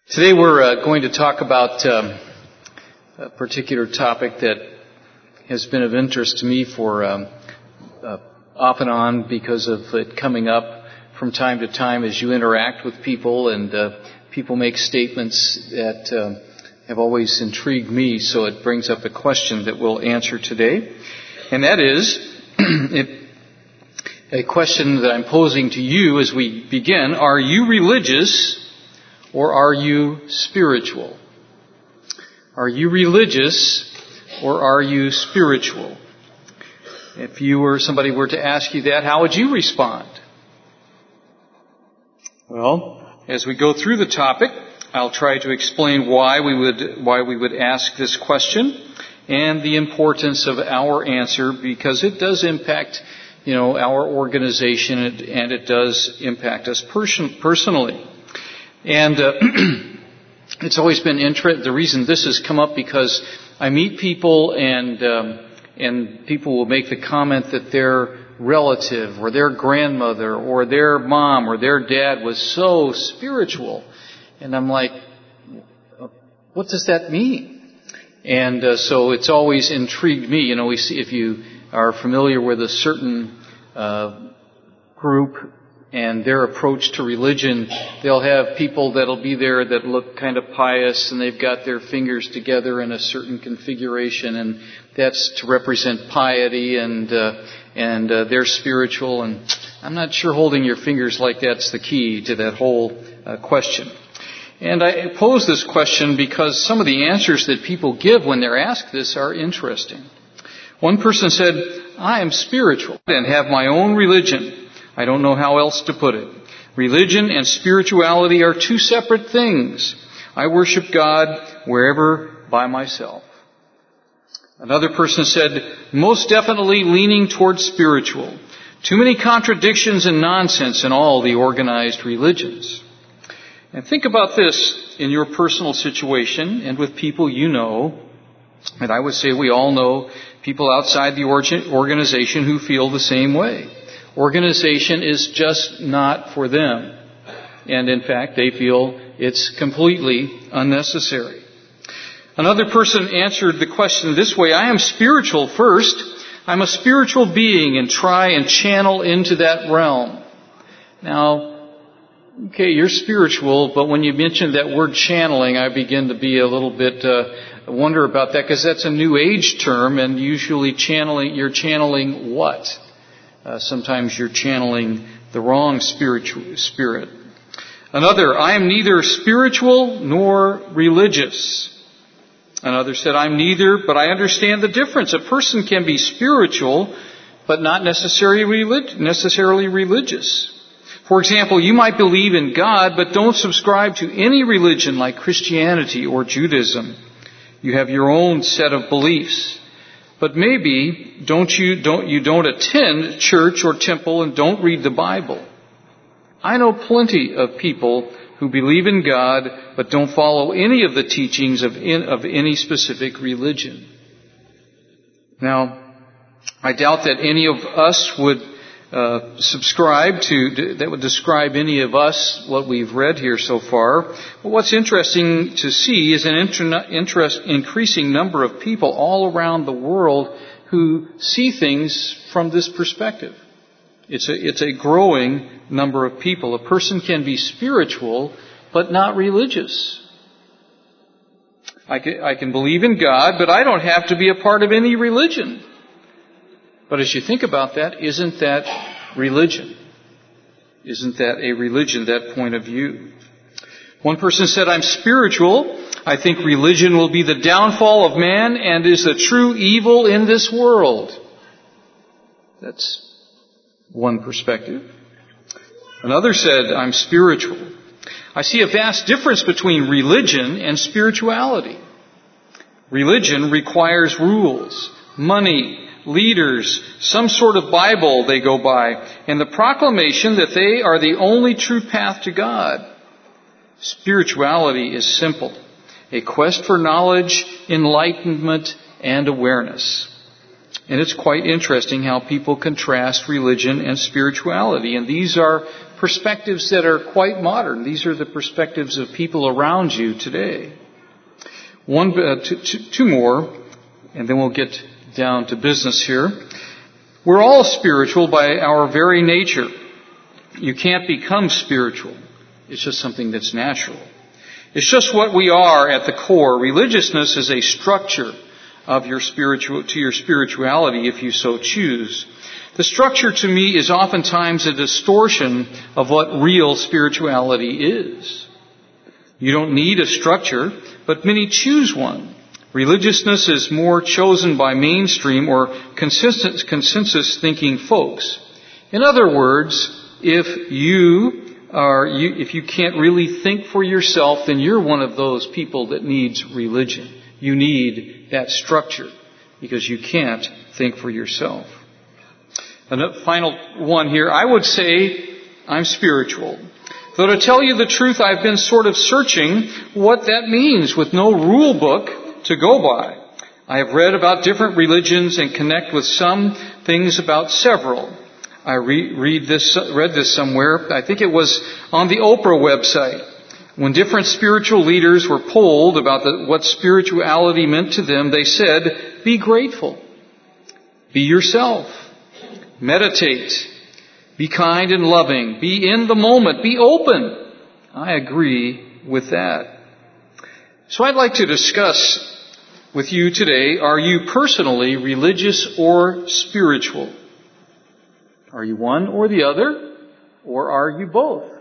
Today we're going to talk about a particular topic that has been of interest to me for off and on because of it coming up from time to time as you interact with people, and people make statements that have always intrigued me, so it brings up a question that we'll answer today. And that is a question that I'm posing to you as we begin. Are you religious or are you spiritual? Are you religious or are you spiritual? If somebody were to ask you that, how would you respond? Well, as we go through the topic, I'll try to explain why we would ask this question and the importance of our answer, because it does impact, our organization, and it does impact us personally. And it's always been interesting. The reason this has come up because I meet people and people will make the comment that their relative or their grandmother or their mom or their dad was so spiritual. And I'm like, what does that mean? And so it's always intrigued me. We see, if you are familiar with a certain group and their approach to religion, they'll have people that'll be there that look kind of pious, and they've got their fingers together in a certain configuration, and that's to represent piety, and they're spiritual. And I'm not sure holding your fingers like that's the key to that whole question. And I pose this question because some of the answers that people give when they're asked this are interesting. One person said, I am spiritual and have my own religion. I don't know how else to put it. Religion and spirituality are two separate things. I worship God wherever by myself. Another person said, most definitely leaning towards spiritual. Too many contradictions and nonsense in all the organized religions. And think about this in your personal situation and with people you know. And I would say we all know people outside the organization who feel the same way. Organization is just not for them. And in fact, they feel it's completely unnecessary. Another person answered the question this way: I am spiritual first. I'm a spiritual being and try and channel into that realm. Now, okay, you're spiritual, but when you mention that word channeling, I begin to be a little bit wonder about that, because that's a new age term, and usually you're channeling what? Sometimes you're channeling the wrong spirit. Another, I am neither spiritual nor religious. Another said, I'm neither, but I understand the difference. A person can be spiritual, but not necessarily religious. For example, you might believe in God, but don't subscribe to any religion like Christianity or Judaism. You have your own set of beliefs. But maybe you don't attend church or temple and don't read the Bible. I know plenty of people who believe in God but don't follow any of the teachings of any specific religion. Now, I doubt that any of us would that would describe any of us, what we've read here so far. But what's interesting to see is an increasing number of people all around the world who see things from this perspective. It's a growing number of people. A person can be spiritual, but not religious. I can believe in God, but I don't have to be a part of any religion. But as you think about that, isn't that religion? Isn't that a religion, that point of view? One person said, I'm spiritual. I think religion will be the downfall of man and is the true evil in this world. That's one perspective. Another said, I'm spiritual. I see a vast difference between religion and spirituality. Religion requires rules, money, leaders, some sort of Bible they go by, and the proclamation that they are the only true path to God. Spirituality is simple, a quest for knowledge, enlightenment, and awareness. And it's quite interesting how people contrast religion and spirituality. And these are perspectives that are quite modern. These are the perspectives of people around you today. Two more, and then we'll get down to business here. We're all spiritual by our very nature. You can't become spiritual. It's just something that's natural. It's just what we are at the core. Religiousness is a structure of your spirituality, if you so choose. The structure to me is oftentimes a distortion of what real spirituality is. You don't need a structure, but many choose one. Religiousness is more chosen by mainstream or consensus thinking folks. In other words, if you can't really think for yourself, then you're one of those people that needs religion. You need that structure because you can't think for yourself. And the final one here, I would say I'm spiritual. Though to tell you the truth, I've been sort of searching what that means with no rule book to go by. I have read about different religions and connect with some things about several. I read this somewhere. I think it was on the Oprah website. When different spiritual leaders were polled about what spirituality meant to them, they said, be grateful. Be yourself. Meditate. Be kind and loving. Be in the moment. Be open. I agree with that. So I'd like to discuss with you today, are you personally religious or spiritual? Are you one or the other? Or are you both?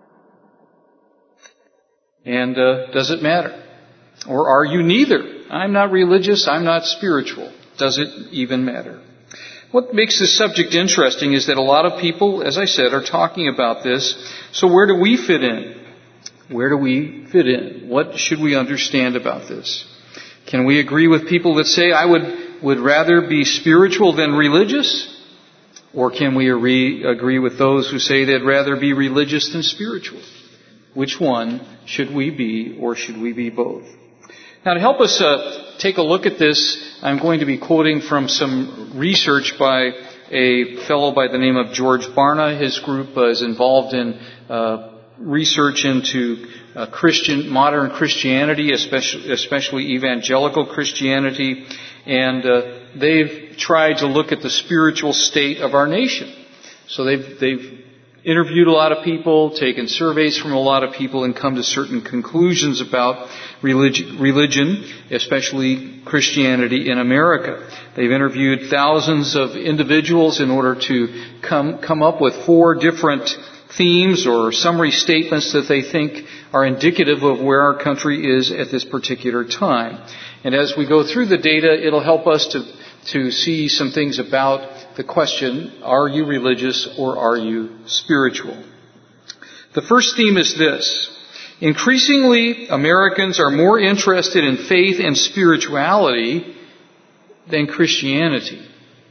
And does it matter? Or are you neither? I'm not religious, I'm not spiritual. Does it even matter? What makes this subject interesting is that a lot of people, as I said, are talking about this. So where do we fit in? Where do we fit in? What should we understand about this? Can we agree with people that say, I would rather be spiritual than religious? Or can we agree with those who say they'd rather be religious than spiritual? Which one should we be, or should we be both? Now, to help us take a look at this, I'm going to be quoting from some research by a fellow by the name of George Barna. His group is involved in research into modern Christianity, especially evangelical Christianity, and they've tried to look at the spiritual state of our nation. So they've interviewed a lot of people, taken surveys from a lot of people, and come to certain conclusions about religion, especially Christianity in America. They've interviewed thousands of individuals in order to come up with 4 different themes or summary statements that they think are indicative of where our country is at this particular time. And as we go through the data, it'll help us to see some things about the question, are you religious or are you spiritual? The first theme is this. Increasingly, Americans are more interested in faith and spirituality than Christianity.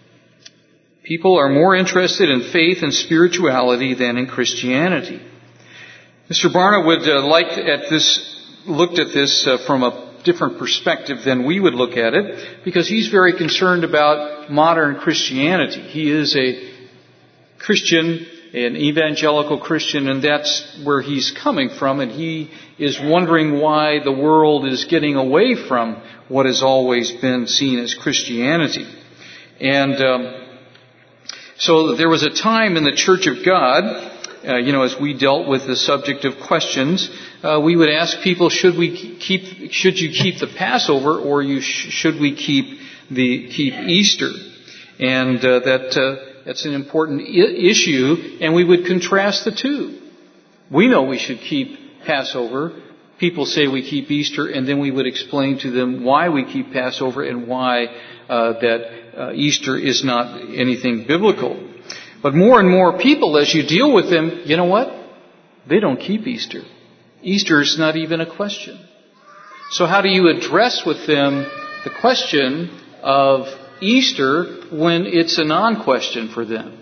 People are more interested in faith and spirituality than in Christianity. Mr. Barna would looked at this from a different perspective than we would look at it, because he's very concerned about modern Christianity. He is a Christian, an evangelical Christian, and that's where he's coming from, and he is wondering why the world is getting away from what has always been seen as Christianity. And so there was a time in the Church of God, as we dealt with the subject of questions, we would ask people, should you keep the Passover, or should we keep Easter? And that's an important issue, and we would contrast the two. We know we should keep Passover. People say we keep Easter, and then we would explain to them why we keep Passover and why that Easter is not anything biblical. But more and more people, as you deal with them, you know what? They don't keep Easter. Easter is not even a question. So how do you address with them the question of Easter when it's a non-question for them?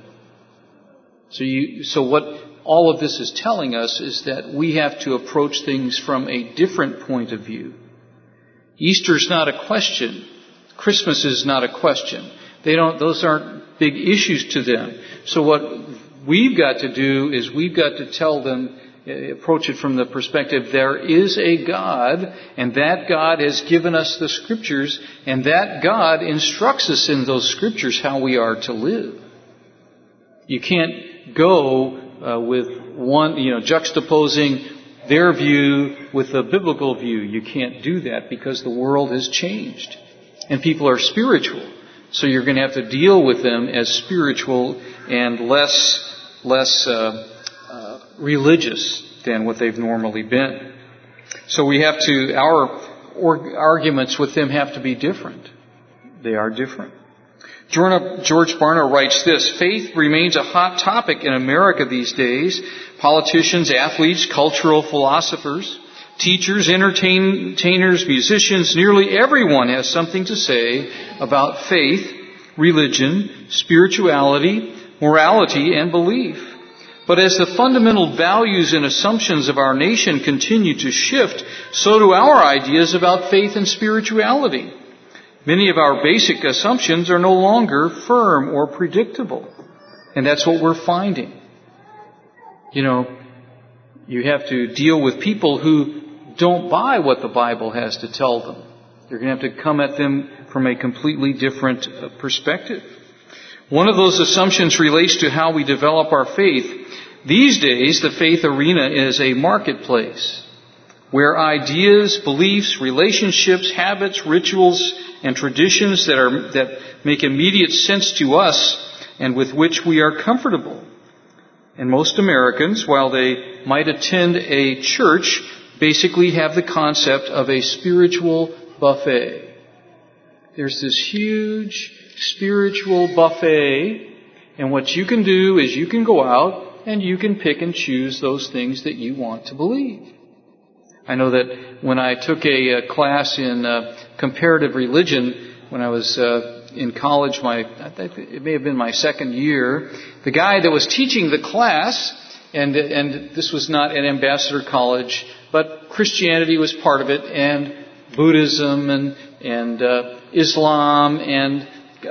So what all of this is telling us is that we have to approach things from a different point of view. Easter's not a question. Christmas is not a question. Those aren't big issues to them. So what we've got to do is we've got to tell them, approach it from the perspective, there is a God, and that God has given us the Scriptures, and that God instructs us in those Scriptures how we are to live. You can't go with one, juxtaposing their view with the biblical view. You can't do that because the world has changed, and people are spiritual. So you're going to have to deal with them as spiritual and less religious than what they've normally been. So our arguments with them have to be different. They are different. George Barna writes this: faith remains a hot topic in America these days. Politicians, athletes, cultural philosophers, teachers, entertainers, musicians, nearly everyone has something to say about faith, religion, spirituality, morality, and belief. But as the fundamental values and assumptions of our nation continue to shift, so do our ideas about faith and spirituality. Many of our basic assumptions are no longer firm or predictable. And that's what we're finding. You have to deal with people who don't buy what the Bible has to tell them. You're going to have to come at them from a completely different perspective. One of those assumptions relates to how we develop our faith. These days, the faith arena is a marketplace where ideas, beliefs, relationships, habits, rituals, and traditions that make immediate sense to us and with which we are comfortable. And most Americans, while they might attend a church, basically have the concept of a spiritual buffet. There's this huge spiritual buffet, and what you can do is you can go out and you can pick and choose those things that you want to believe. I know that when I took a class in comparative religion when I was in college, it may have been my second year, the guy that was teaching the class, and this was not an ambassador college, but Christianity was part of it, and Buddhism and Islam and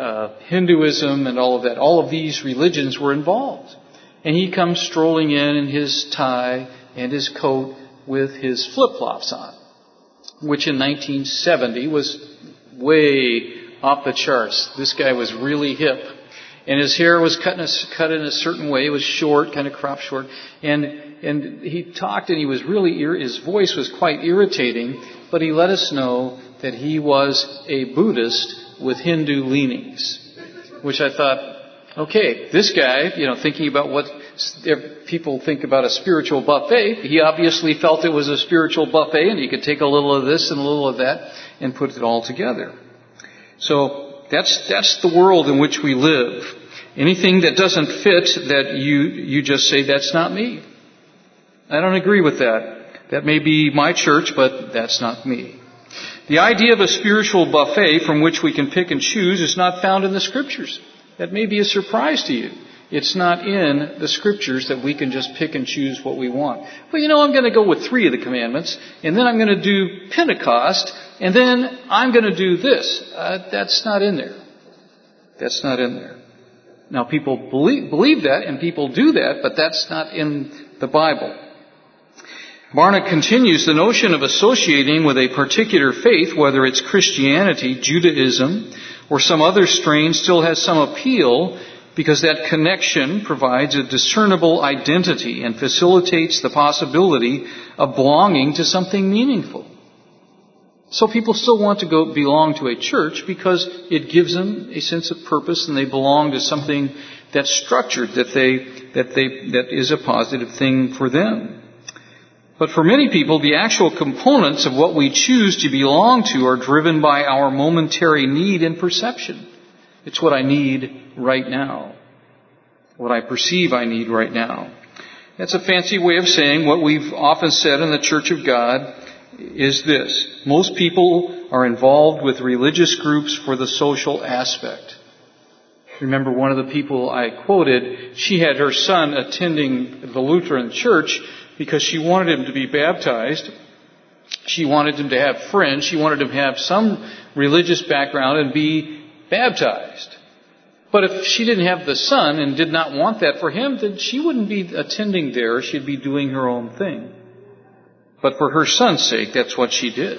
Hinduism and all of that. All of these religions were involved. And he comes strolling in his tie and his coat with his flip-flops on, which in 1970 was way off the charts. This guy was really hip. And his hair was cut in a certain way. It was short, kind of cropped short. And he talked, and he was his voice was quite irritating, but he let us know that he was a Buddhist with Hindu leanings, which I thought, okay, this guy, thinking about what people think about a spiritual buffet, he obviously felt it was a spiritual buffet, and he could take a little of this and a little of that and put it all together. So that's the world in which we live. Anything that doesn't fit, that you just say, that's not me. I don't agree with that. That may be my church, but that's not me. The idea of a spiritual buffet from which we can pick and choose is not found in the Scriptures. That may be a surprise to you. It's not in the Scriptures that we can just pick and choose what we want. Well, I'm going to go with 3 of the commandments, and then I'm going to do Pentecost, and then I'm going to do this. That's not in there. That's not in there. Now, people believe that, and people do that, but that's not in the Bible. Barna continues, the notion of associating with a particular faith, whether it's Christianity, Judaism, or some other strain, still has some appeal because that connection provides a discernible identity and facilitates the possibility of belonging to something meaningful. So people still want to belong to a church because it gives them a sense of purpose, and they belong to something that's structured, that is a positive thing for them. But for many people, the actual components of what we choose to belong to are driven by our momentary need and perception. It's what I need right now. What I perceive I need right now. That's a fancy way of saying what we've often said in the Church of God is this. Most people are involved with religious groups for the social aspect. Remember, one of the people I quoted, she had her son attending the Lutheran church because she wanted him to be baptized. She wanted him to have friends. She wanted him to have some religious background and be baptized. But if she didn't have the son and did not want that for him, then she wouldn't be attending there. She'd be doing her own thing. But for her son's sake, that's what she did.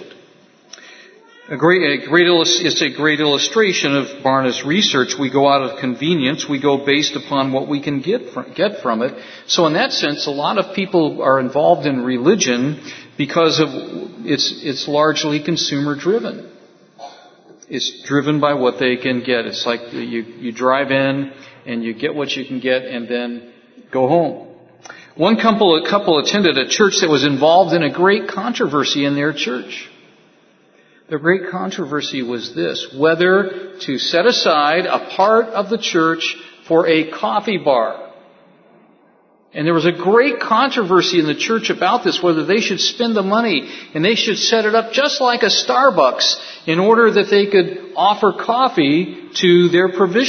It's a great illustration of Barna's research. We go out of convenience. We go based upon what we can get from it. So in that sense, a lot of people are involved in religion because of it's largely consumer driven. It's driven by what they can get. It's like you drive in and you get what you can get and then go home. One couple attended a church that was involved in a great controversy in their church. The great controversy was this: whether to set aside a part of the church for a coffee bar. And there was a great controversy in the church about this, whether they should spend the money and they should set it up just like a Starbucks in order that they could offer coffee to their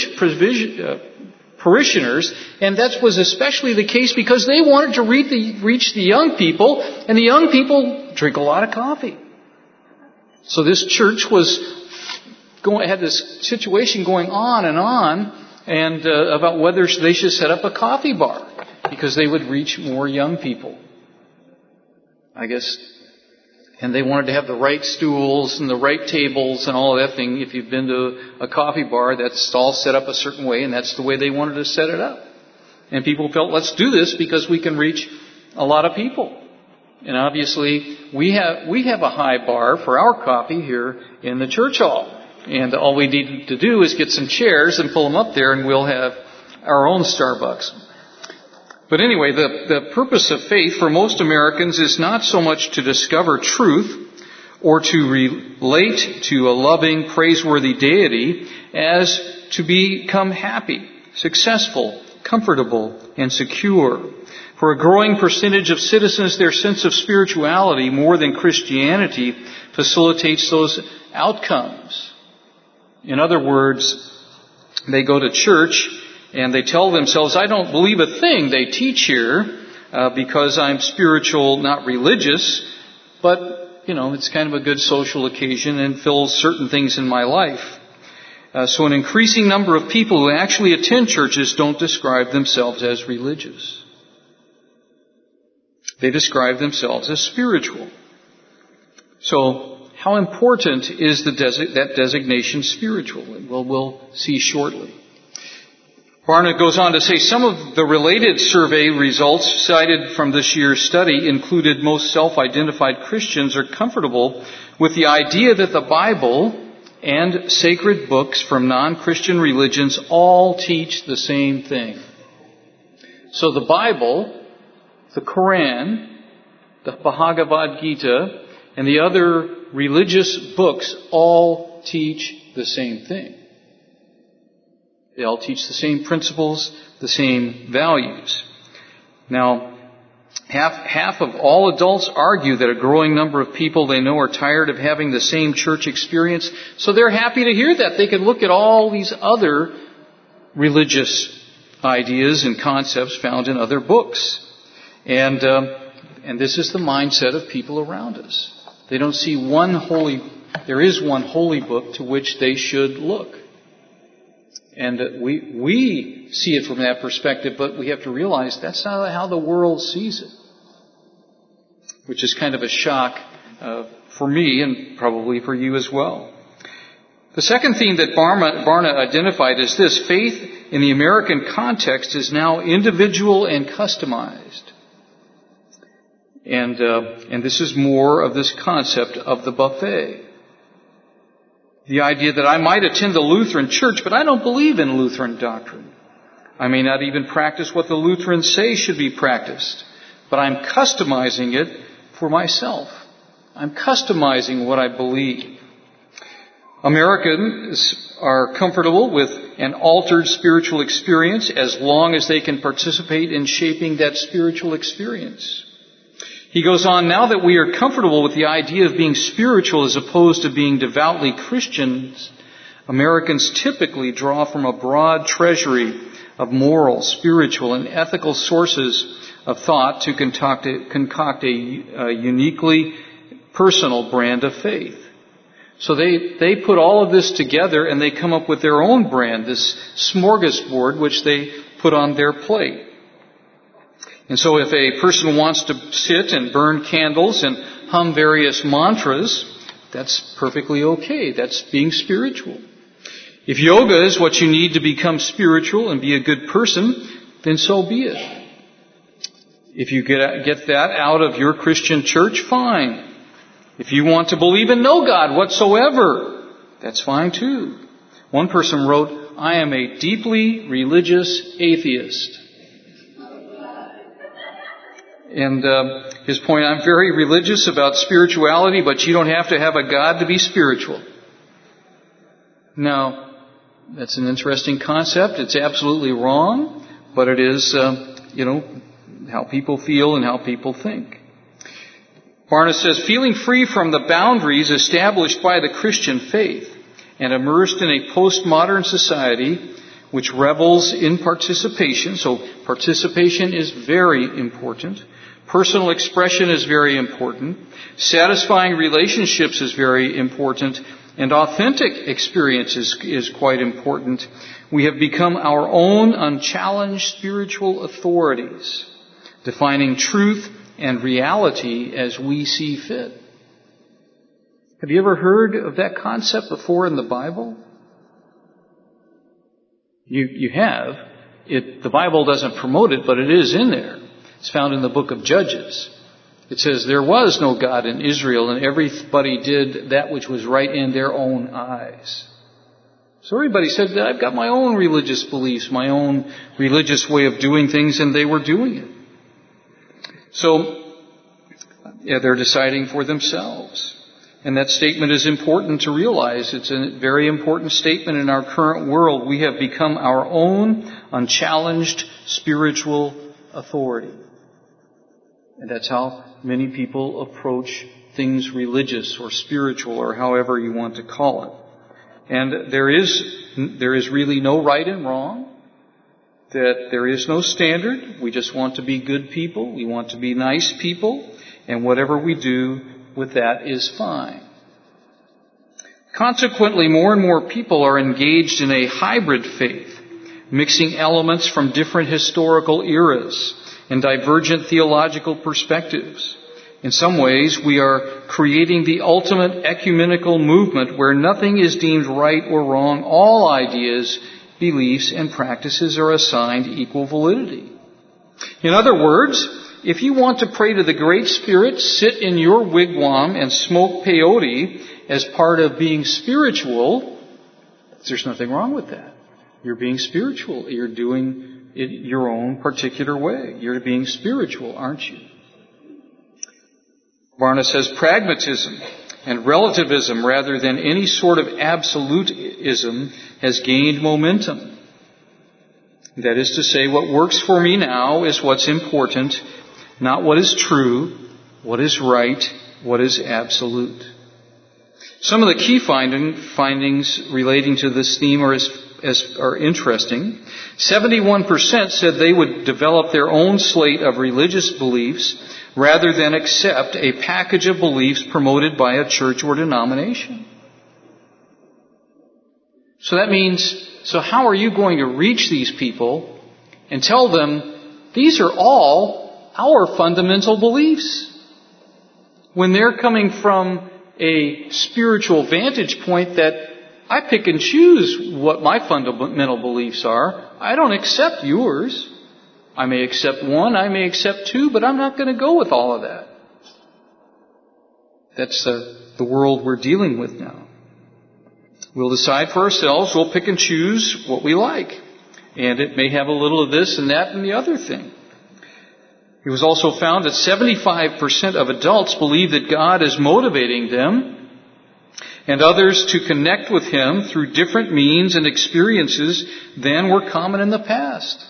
parishioners. And that was especially the case because they wanted to reach the young people, and the young people drink a lot of coffee. So this church had this situation going on and about whether they should set up a coffee bar because they would reach more young people, I guess. And they wanted to have the right stools and the right tables and all of that thing. If you've been to a coffee bar, that's all set up a certain way, and that's the way they wanted to set it up. And people felt, let's do this because we can reach a lot of people. And obviously, we have a high bar for our coffee here in the church hall. And all we need to do is get some chairs and pull them up there, and we'll have our own Starbucks. But anyway, the purpose of faith for most Americans is not so much to discover truth or to relate to a loving, praiseworthy deity as to become happy, successful, comfortable, and secure. For a growing percentage of citizens, their sense of spirituality, more than Christianity, facilitates those outcomes. In other words, they go to church and they tell themselves, I don't believe a thing they teach here because I'm spiritual, not religious, but, it's kind of a good social occasion and fills certain things in my life. So an increasing number of people who actually attend churches don't describe themselves as religious. They describe themselves as spiritual. So, how important is that designation spiritual? Well, we'll see shortly. Barna goes on to say some of the related survey results cited from this year's study included most self-identified Christians are comfortable with the idea that the Bible and sacred books from non-Christian religions all teach the same thing. So the Bible, the Quran, the Bhagavad Gita, and the other religious books all teach the same thing. They all teach the same principles, the same values. Now, half of all adults argue that a growing number of people they know are tired of having the same church experience, so they're happy to hear that. They can look at all these other religious ideas and concepts found in other books. And this is the mindset of people around us. They don't see there is one holy book to which they should look. And we see it from that perspective, but we have to realize that's not how the world sees it. Which is kind of a shock for me and probably for you as well. The second theme that Barna identified is this: faith in the American context is now individual and customized. And this is more of this concept of the buffet. The idea that I might attend the Lutheran church, but I don't believe in Lutheran doctrine. I may not even practice what the Lutherans say should be practiced, but I'm customizing it for myself. I'm customizing what I believe. Americans are comfortable with an altered spiritual experience as long as they can participate in shaping that spiritual experience. He goes on, now that we are comfortable with the idea of being spiritual as opposed to being devoutly Christians, Americans typically draw from a broad treasury of moral, spiritual, and ethical sources of thought to concoct a uniquely personal brand of faith. So they put all of this together and they come up with their own brand, this smorgasbord, which they put on their plate. And so if a person wants to sit and burn candles and hum various mantras, that's perfectly okay. That's being spiritual. If yoga is what you need to become spiritual and be a good person, then so be it. If you get that out of your Christian church, fine. If you want to believe in no God whatsoever, that's fine too. One person wrote, "I am a deeply religious atheist." And his point, I'm very religious about spirituality, but you don't have to have a God to be spiritual. Now, that's an interesting concept. It's absolutely wrong, but it is, how people feel and how people think. Barna says, feeling free from the boundaries established by the Christian faith and immersed in a postmodern society which revels in participation. So participation is very important. Personal expression is very important. Satisfying relationships is very important. And authentic experience is quite important. We have become our own unchallenged spiritual authorities, defining truth and reality as we see fit. Have you ever heard of that concept before in the Bible? You have. The Bible doesn't promote it, but it is in there. It's found in the book of Judges. It says, there was no God in Israel, and everybody did that which was right in their own eyes. So everybody said, I've got my own religious beliefs, my own religious way of doing things, and they were doing it. So, they're deciding for themselves. And that statement is important to realize. It's a very important statement in our current world. We have become our own unchallenged spiritual authority. And that's how many people approach things religious or spiritual or however you want to call it. And there is really no right and wrong. That there is no standard. We just want to be good people. We want to be nice people. And whatever we do with that is fine. Consequently, more and more people are engaged in a hybrid faith, mixing elements from different historical eras and divergent theological perspectives. In some ways, we are creating the ultimate ecumenical movement where nothing is deemed right or wrong. All ideas, beliefs, and practices are assigned equal validity. In other words, if you want to pray to the Great Spirit, sit in your wigwam and smoke peyote as part of being spiritual, there's nothing wrong with that. You're being spiritual. You're doing it your own particular way. You're being spiritual, aren't you? Barna says pragmatism and relativism rather than any sort of absolutism has gained momentum. That is to say, what works for me now is what's important, not what is true, what is right, what is absolute. Some of the key findings relating to this theme are interesting. 71% said they would develop their own slate of religious beliefs rather than accept a package of beliefs promoted by a church or denomination. So that means, how are you going to reach these people and tell them these are all our fundamental beliefs? When they're coming from a spiritual vantage point that I pick and choose what my fundamental beliefs are. I don't accept yours. I may accept one, I may accept two, but I'm not going to go with all of that. That's the world we're dealing with now. We'll decide for ourselves, we'll pick and choose what we like. And it may have a little of this and that and the other thing. It was also found that 75% of adults believe that God is motivating them and others to connect with Him through different means and experiences than were common in the past.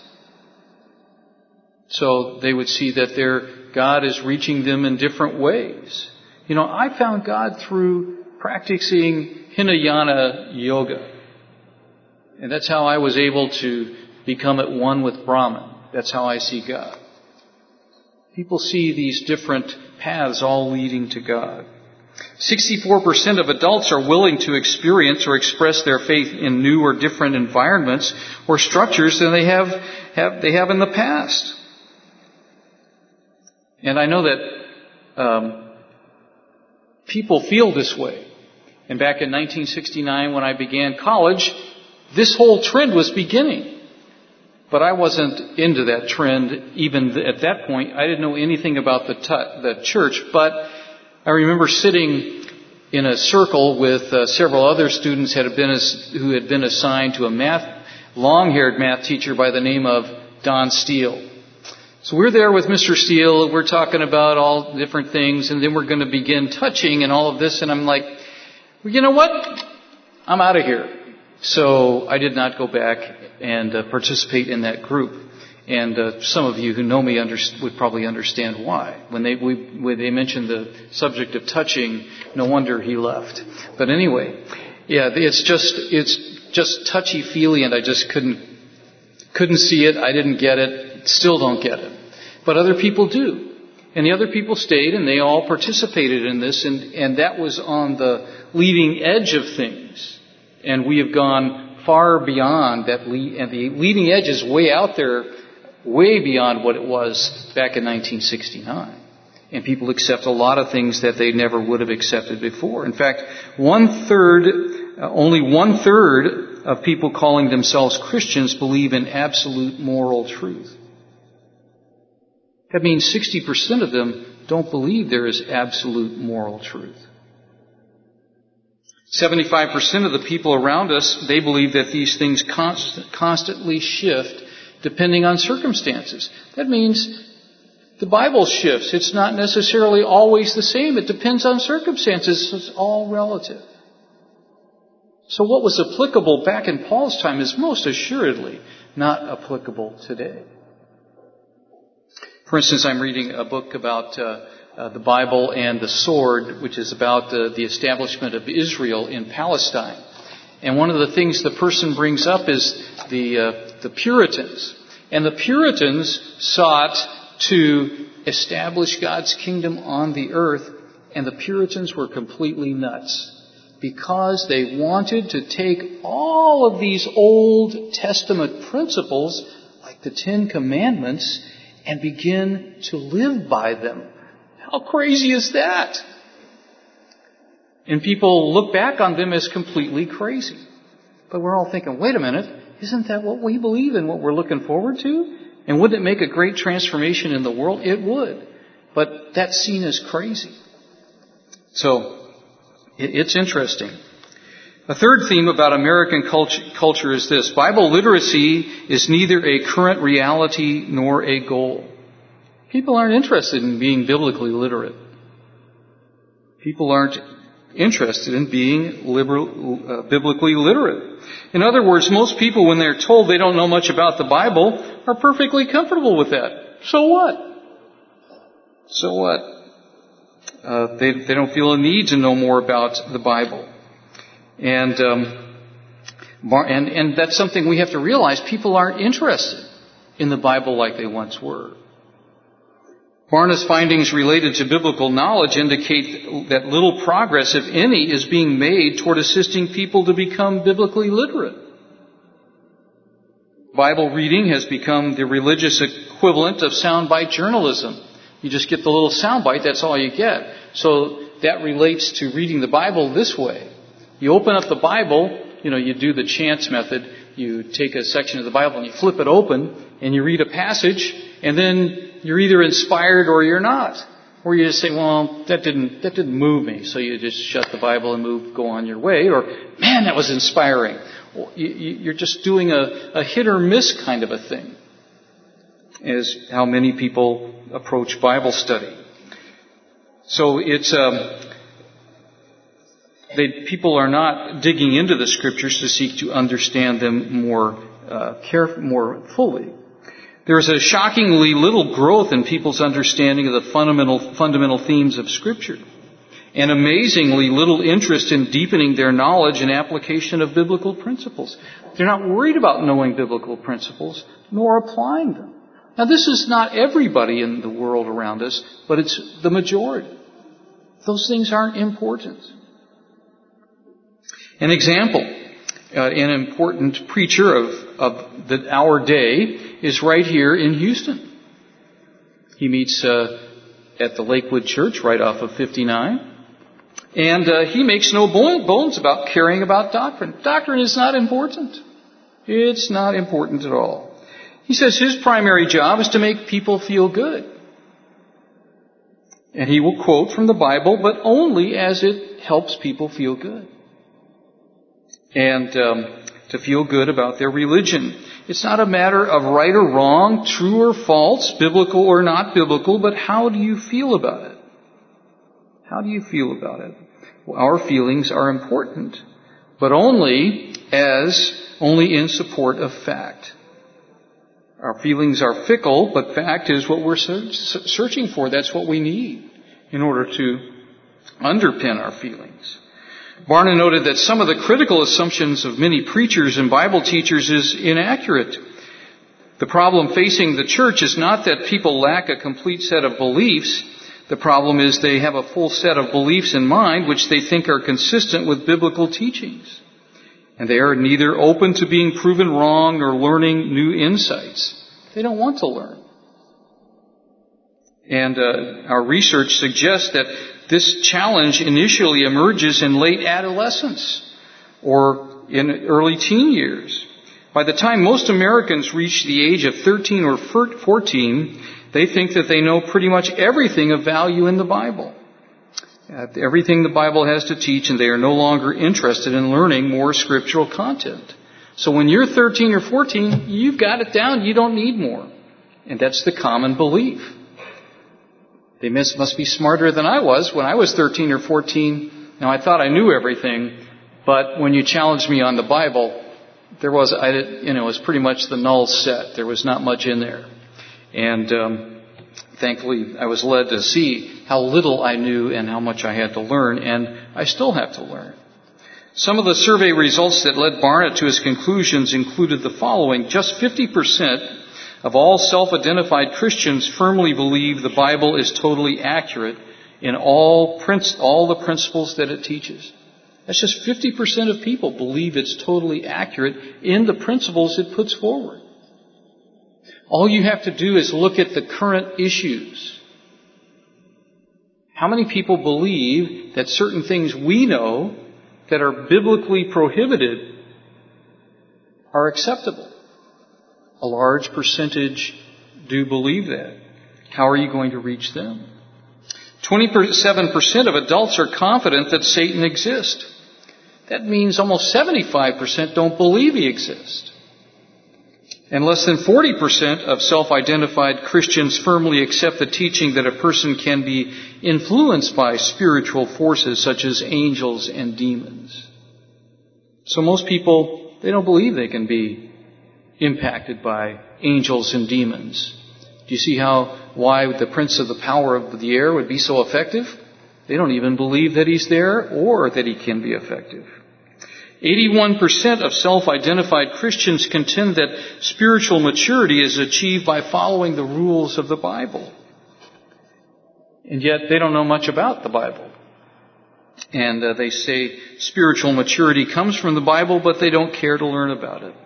So they would see that their God is reaching them in different ways. I found God through practicing Hinayana yoga. And that's how I was able to become at one with Brahman. That's how I see God. People see these different paths all leading to God. 64% of adults are willing to experience or express their faith in new or different environments or structures than they have in the past. And I know that people feel this way. And back in 1969, when I began college, this whole trend was beginning. But I wasn't into that trend even at that point. I didn't know anything about the church, but I remember sitting in a circle with several other students who had been assigned to a long-haired math teacher by the name of Don Steele. So we're there with Mr. Steele, we're talking about all different things, and then we're going to begin touching and all of this, and I'm like, well, you know what? I'm out of here. So I did not go back and participate in that group. And some of you who know me would probably understand why. When they mentioned the subject of touching, no wonder he left. But anyway, yeah, it's just touchy-feely, and I just couldn't see it. I didn't get it. Still don't get it. But other people do. And the other people stayed, and they all participated in this, and that was on the leading edge of things. And we have gone far beyond that, and the leading edge is way out there, way beyond what it was back in 1969. And people accept a lot of things that they never would have accepted before. In fact, only one third of people calling themselves Christians believe in absolute moral truth. That means 60% of them don't believe there is absolute moral truth. 75% of the people around us, they believe that these things constantly shift depending on circumstances. That means the Bible shifts. It's not necessarily always the same. It depends on circumstances. It's all relative. So what was applicable back in Paul's time is most assuredly not applicable today. For instance, I'm reading a book about the Bible and the sword, which is about the establishment of Israel in Palestine. And one of the things the person brings up is the Puritans. And the Puritans sought to establish God's kingdom on the earth, and the Puritans were completely nuts because they wanted to take all of these Old Testament principles, like the Ten Commandments, and begin to live by them. How crazy is that? And people look back on them as completely crazy. But we're all thinking, wait a minute, isn't that what we believe and what we're looking forward to? And wouldn't it make a great transformation in the world? It would. But that's seen as crazy. So, it's interesting. A third theme about American culture is this. Bible literacy is neither a current reality nor a goal. People aren't interested in being biblically literate. People aren't interested in being biblically literate. In other words, most people, when they're told they don't know much about the Bible, are perfectly comfortable with that. So what? So what? They don't feel a need to know more about the Bible. And that's something we have to realize. People aren't interested in the Bible like they once were. Barna's findings related to biblical knowledge indicate that little progress, if any, is being made toward assisting people to become biblically literate. Bible reading has become the religious equivalent of soundbite journalism. You just get the little soundbite, that's all you get. So that relates to reading the Bible this way. You open up the Bible, you do the chance method. You take a section of the Bible and you flip it open and you read a passage, and then you're either inspired or you're not. Or you just say, well, that didn't move me. So you just shut the Bible and go on your way. Or, man, that was inspiring. You're just doing a hit or miss kind of a thing, is how many people approach Bible study. So it's people are not digging into the Scriptures to seek to understand them more fully. There is a shockingly little growth in people's understanding of the fundamental themes of Scripture, and amazingly little interest in deepening their knowledge and application of biblical principles. They're not worried about knowing biblical principles, nor applying them. Now, this is not everybody in the world around us, but it's the majority. Those things aren't important. An example, an important preacher of our day is right here in Houston. He meets at the Lakewood Church right off of 59. And he makes no bones about caring about doctrine. Doctrine is not important. It's not important at all. He says his primary job is to make people feel good. And he will quote from the Bible, but only as it helps people feel good. And to feel good about their religion. It's not a matter of right or wrong, true or false, biblical or not biblical, but how do you feel about it? How do you feel about it? Well, our feelings are important, but only in support of fact. Our feelings are fickle, but fact is what we're searching for. That's what we need in order to underpin our feelings. Barna noted that some of the critical assumptions of many preachers and Bible teachers is inaccurate. The problem facing the church is not that people lack a complete set of beliefs. The problem is they have a full set of beliefs in mind which they think are consistent with biblical teachings. And they are neither open to being proven wrong nor learning new insights. They don't want to learn. And our research suggests that this challenge initially emerges in late adolescence or in early teen years. By the time most Americans reach the age of 13 or 14, they think that they know pretty much everything of value in the Bible. Everything the Bible has to teach, and they are no longer interested in learning more scriptural content. So when you're 13 or 14, you've got it down. You don't need more. And that's the common belief. They must be smarter than I was when I was 13 or 14. Now, I thought I knew everything, but when you challenged me on the Bible, it was pretty much the null set. There was not much in there. And thankfully, I was led to see how little I knew and how much I had to learn, and I still have to learn. Some of the survey results that led Barna to his conclusions included the following. Just 50% of all self-identified Christians firmly believe the Bible is totally accurate in all the principles that it teaches. That's just 50% of people believe it's totally accurate in the principles it puts forward. All you have to do is look at the current issues. How many people believe that certain things we know that are biblically prohibited are acceptable? A large percentage do believe that. How are you going to reach them? 27% of adults are confident that Satan exists. That means almost 75% don't believe he exists. And less than 40% of self-identified Christians firmly accept the teaching that a person can be influenced by spiritual forces such as angels and demons. So most people, they don't believe they can be impacted by angels and demons. Do you see why the prince of the power of the air would be so effective? They don't even believe that he's there or that he can be effective. 81% of self-identified Christians contend that spiritual maturity is achieved by following the rules of the Bible. And yet they don't know much about the Bible. And they say spiritual maturity comes from the Bible, but they don't care to learn about it.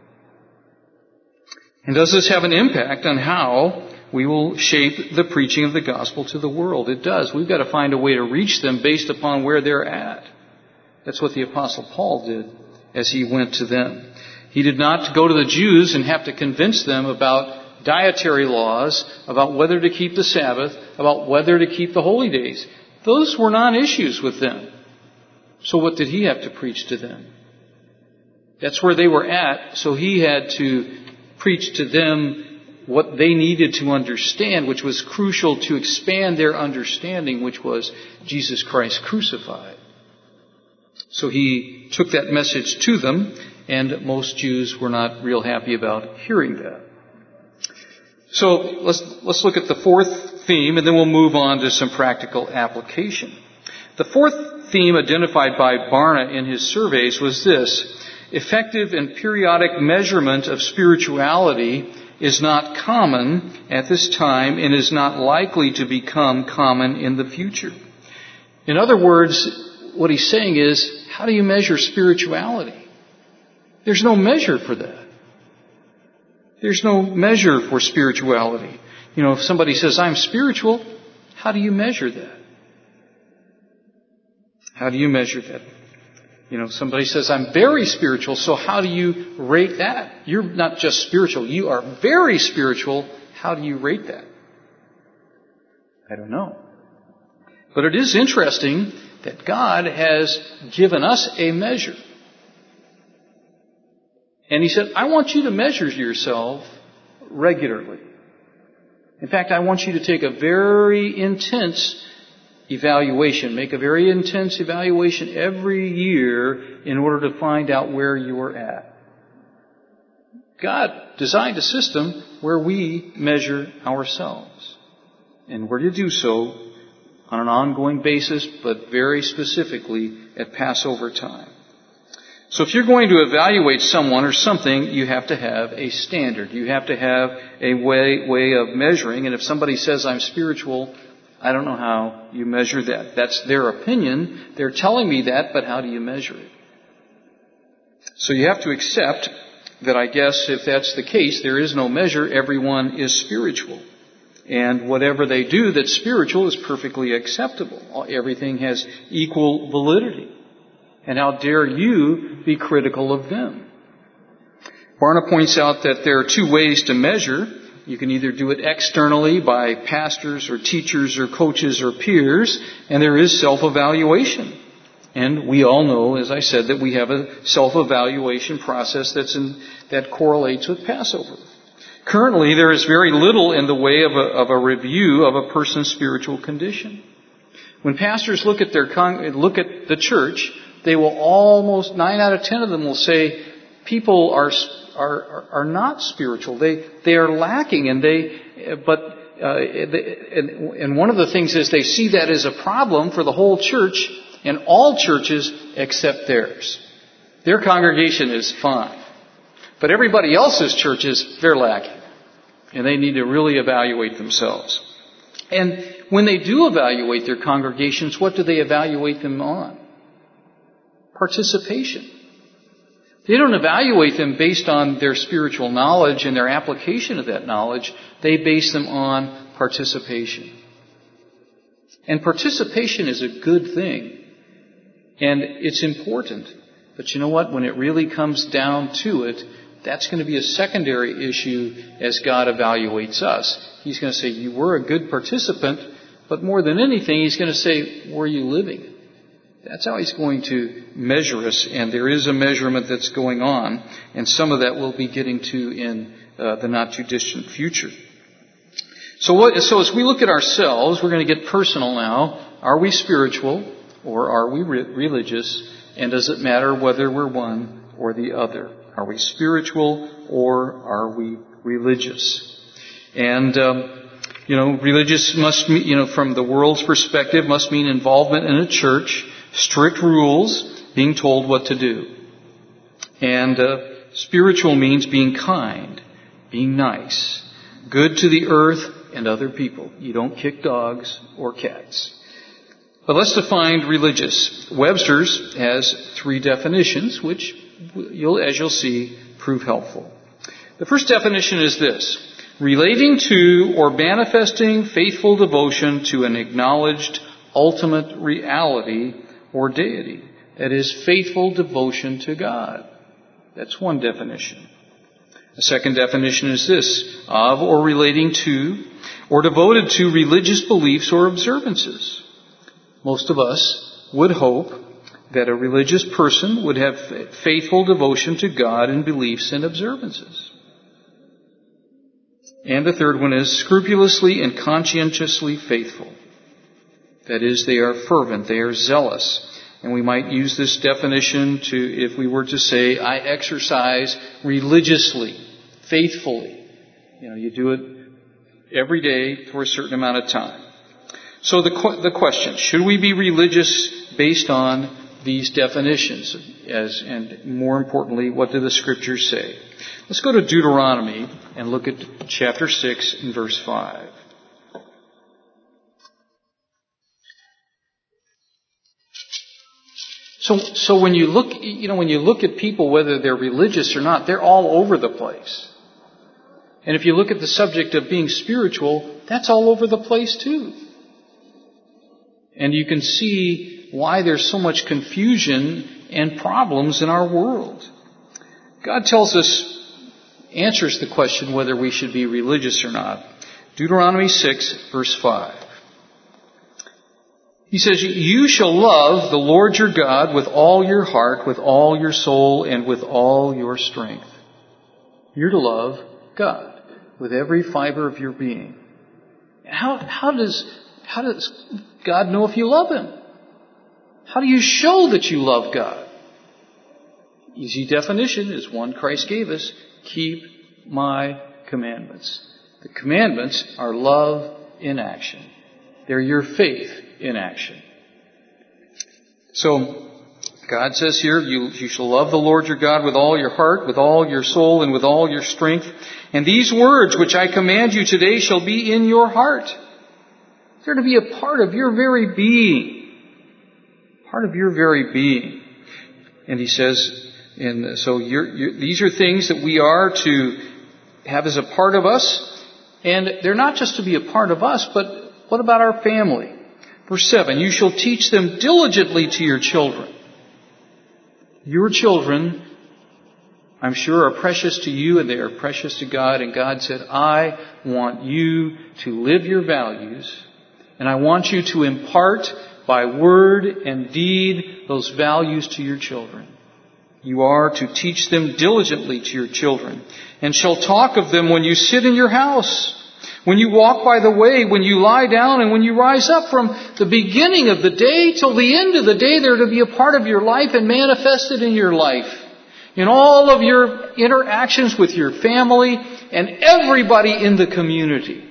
And does this have an impact on how we will shape the preaching of the gospel to the world? It does. We've got to find a way to reach them based upon where they're at. That's what the Apostle Paul did as he went to them. He did not go to the Jews and have to convince them about dietary laws, about whether to keep the Sabbath, about whether to keep the holy days. Those were non-issues with them. So what did he have to preach to them? That's where they were at, so he had to preach to them what they needed to understand, which was crucial to expand their understanding, which was Jesus Christ crucified. So he took that message to them, and most Jews were not real happy about hearing that. So let's look at the fourth theme, and then we'll move on to some practical application. The fourth theme identified by Barna in his surveys was this: effective and periodic measurement of spirituality is not common at this time and is not likely to become common in the future. In other words, what he's saying is, how do you measure spirituality? There's no measure for that. There's no measure for spirituality. If somebody says, I'm spiritual, how do you measure that? How do you measure that? Somebody says, I'm very spiritual, so how do you rate that? You're not just spiritual, you are very spiritual. How do you rate that? I don't know. But it is interesting that God has given us a measure. And He said, I want you to measure yourself regularly. In fact, I want you to take a very intense evaluation. Make a very intense evaluation every year in order to find out where you are at. God designed a system where we measure ourselves. And we're to do so on an ongoing basis, but very specifically at Passover time. So if you're going to evaluate someone or something, you have to have a standard. You have to have a way of measuring. And if somebody says, I'm spiritual, I don't know how you measure that. That's their opinion. They're telling me that, but how do you measure it? So you have to accept that, I guess, if that's the case, there is no measure. Everyone is spiritual. And whatever they do that's spiritual is perfectly acceptable. Everything has equal validity. And how dare you be critical of them? Barna points out that there are two ways to measure. You can either do it externally by pastors or teachers or coaches or peers, and there is self-evaluation. And we all know, as I said, that we have a self-evaluation process that correlates with Passover. Currently, there is very little in the way of a review of a person's spiritual condition. When pastors look at the church, they will almost 9 out of 10 of them will say people are not spiritual. They are lacking, and one of the things is they see that as a problem for the whole church and all churches except theirs. Their congregation is fine. But everybody else's churches, they're lacking. And they need to really evaluate themselves. And when they do evaluate their congregations, what do they evaluate them on? Participation. They don't evaluate them based on their spiritual knowledge and their application of that knowledge. They base them on participation. And participation is a good thing. And it's important. But you know what? When it really comes down to it, that's going to be a secondary issue as God evaluates us. He's going to say, you were a good participant, but more than anything, He's going to say, were you living? That's how He's going to measure us, and there is a measurement that's going on, and some of that we'll be getting to in the not-too-distant future. So as we look at ourselves, we're going to get personal now. Are we spiritual, or are we religious? And does it matter whether we're one or the other? Are we spiritual or are we religious? And, religious must mean, from the world's perspective, must mean involvement in a church, strict rules, being told what to do. And spiritual means being kind, being nice, good to the earth and other people. You don't kick dogs or cats. But let's define religious. Webster's has 3 definitions, which as you'll see, prove helpful. The first definition is this: relating to or manifesting faithful devotion to an acknowledged ultimate reality or deity. That is, faithful devotion to God. That's one definition. The second definition is this: of or relating to or devoted to religious beliefs or observances. Most of us would hope that a religious person would have faithful devotion to God in beliefs and observances. And the third one is scrupulously and conscientiously faithful. That is, they are fervent, they are zealous. And we might use this definition if we were to say, I exercise religiously, faithfully. You do it every day for a certain amount of time. So the question, should we be religious based on these definitions? And more importantly, what do the Scriptures say? Let's go to Deuteronomy and look at chapter 6 and verse 5. So when you look at people, whether they're religious or not, they're all over the place. And if you look at the subject of being spiritual, that's all over the place too. And you can see why there's so much confusion and problems in our world. God answers the question whether we should be religious or not. Deuteronomy 6, verse 5. He says, "You shall love the Lord your God with all your heart, with all your soul, and with all your strength." You're to love God with every fiber of your being. How does God know if you love Him? How do you show that you love God? Easy definition is one Christ gave us: keep my commandments. The commandments are love in action. They're your faith in action. So, God says here, you shall love the Lord your God with all your heart, with all your soul, and with all your strength. And these words which I command you today shall be in your heart. They're to be a part of your very being. Part of your very being. And he says, these are things that we are to have as a part of us. And they're not just to be a part of us, but what about our family? Verse 7, "You shall teach them diligently to your children." Your children, I'm sure, are precious to you, and they are precious to God. And God said, I want you to live your values, and I want you to impart by word and deed those values to your children. You are to teach them diligently to your children, and shall talk of them when you sit in your house, when you walk by the way, when you lie down, and when you rise up. From the beginning of the day till the end of the day, they're to be a part of your life and manifested in your life. In all of your interactions with your family and everybody in the community.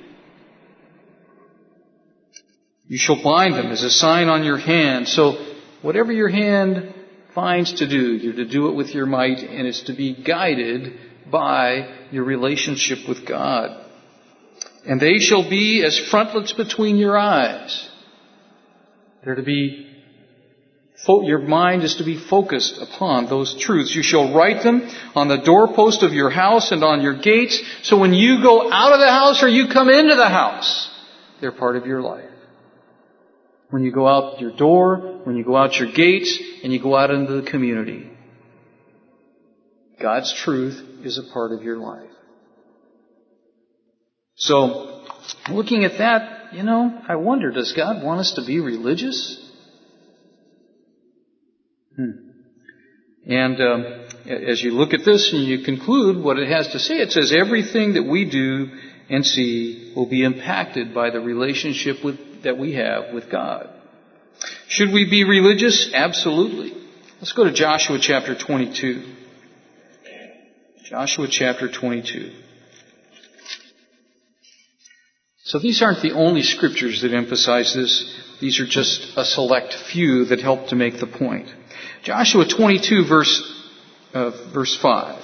You shall bind them as a sign on your hand. So whatever your hand finds to do, you're to do it with your might, and it's to be guided by your relationship with God. And they shall be as frontlets between your eyes. They're to be, your mind is to be focused upon those truths. You shall write them on the doorpost of your house and on your gates. So when you go out of the house or you come into the house, they're part of your life. When you go out your door, when you go out your gates, and you go out into the community, God's truth is a part of your life. So, looking at that, I wonder, does God want us to be religious? And as you look at this and you conclude what it has to say, it says everything that we do and see will be impacted by the relationship that we have with God. Should we be religious? Absolutely. Let's go to Joshua chapter 22. Joshua chapter 22. So these aren't the only scriptures that emphasize this. These are just a select few that help to make the point. Joshua 22 verse 5.